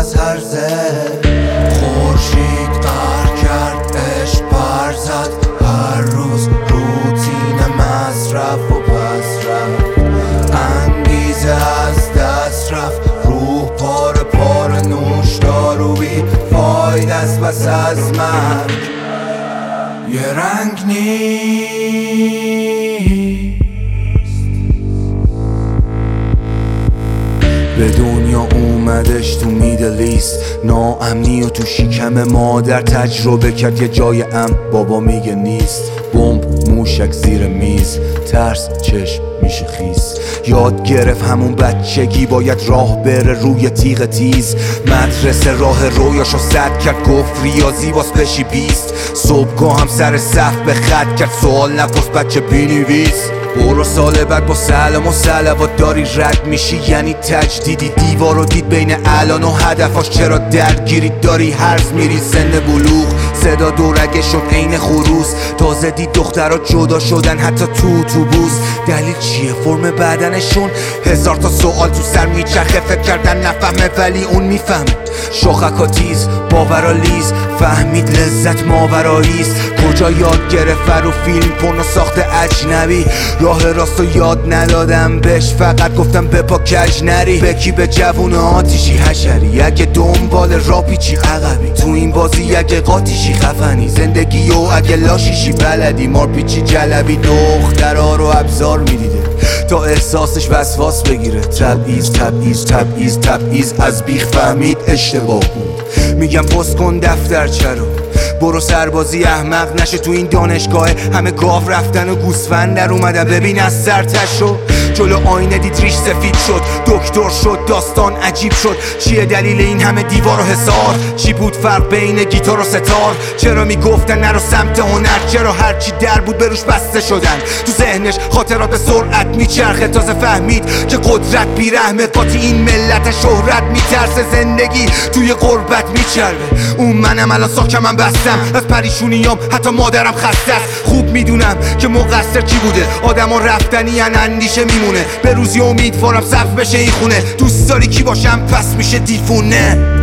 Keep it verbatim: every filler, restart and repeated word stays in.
از هر زل. خورشید قهر کرد، عشق پر زد، هر روز روتین مصرف و پس رفت. انگیزه از دست رفت، روح پاره پاره، نوشدارویی فاید است پس از مرگ. یه رنگ نیست به دنیا اومدش تو میدل ایست، ناامنی و تو شکم مادر تجربه کرد یه جای امن، بابا میگه نیست. بمب موشک زیر میز، ترس چشم میشه خیس. یاد گرفت همون بچگی باید راه بره روی تیغ تیز. مدرسه راه رویاشو سد کرد، گفت ریاضی باز بشی بیست. صبحگاه هم سر صف به خط کرد، سوال نپرس بچه بینویس. برو سال بعد با سلام و صلوات داری رد میشی، یعنی تجدیدی. دیوارو دید بین الان و هدفاش، چرا درگیری داری هرز میری. سن بلوغ صدا دورگه شد عین خروس، تازه دید دخترها جدا شدن حتی تو اتوبوس. دلیل چیه؟ فرم بدنشون؟ هزار تا سوال تو سر میچرخه، فکر کردن نفهمه ولی اون میفهمه. شاخکا تیز، باورا لیز، فهمید لذت ماوراییست. کجا یاد گرفت رو فیلم پورنو ساخت اجنبی. راه راستو یاد ندادم بهش، فقط گفتم بپا کج نری. بکی به جوون آتیشی حشری، اگه دنبال را پیچی عقبی. تو این بازی اگه قاتیشی خفنی، زندگی و اگه لاشیشی بلدی. مار پیچی جلبی دخترها رو ابزار میدیده تا احساسش وسواس بگیره. تبعیض تبعیض تبعیض تبعیض، از بیخ فهمید اشتباه بود. میگم پست کن دفترچه رو، برو سربازی احمق نشه. تو این دانشگاه همه گاو رفتن و گوسفند در اومدن. ببین از سرتشو جلو آینه دید ریش سفید شد، دکتر شد، داستان عجیب شد. چیه دلیل این همه دیوار و حصار؟ چی بود فرق بین گیتار و ستار؟ چرا میگفتن نرو سمت هنر؟ چرا هرچی در بود بروش بسته شدن؟ تو ذهنش خاطرات به سرعت میچرخه، تازه فهمید که قدرت بیرحمه. قاطی این ملت شهرت میترسه، زندگی توی غربت میچربه. اون منم الان ساکمم بستم از پریشونیام، حتی مادرم خسته است. خوب میدونم که مقصر کی بوده، آدما رفتنی ان اندیشه میمونه. به روزی امیدوارم صرف بشه این خونه. دوست داری کی باشم پس میشه دیفونه.